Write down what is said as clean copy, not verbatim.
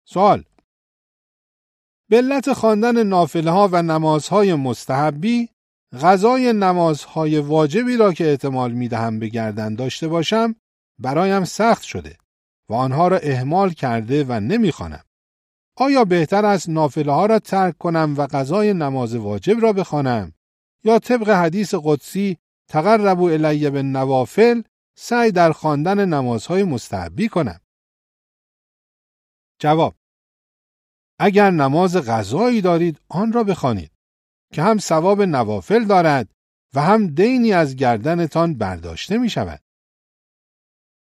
سوال: به علت خواندن نافله‌ها و نمازهای مستحبی، قضای نمازهای واجبی را که احتمال می‌دهم به گردن داشته باشم برایم سخت شده و آنها را اهمال کرده و نمی‌خوانم. آیا بهتر است نافله‌ها را ترک کنم و قضای نماز واجب را بخوانم یا طبق حدیث قدسی تقربوا الی بالنوافل سعی در خواندن نمازهای مستحبی کنم؟ جواب: اگر نماز قضایی دارید آن را بخوانید که هم ثواب نوافل دارد و هم دینی از گردنتان برداشته می شود.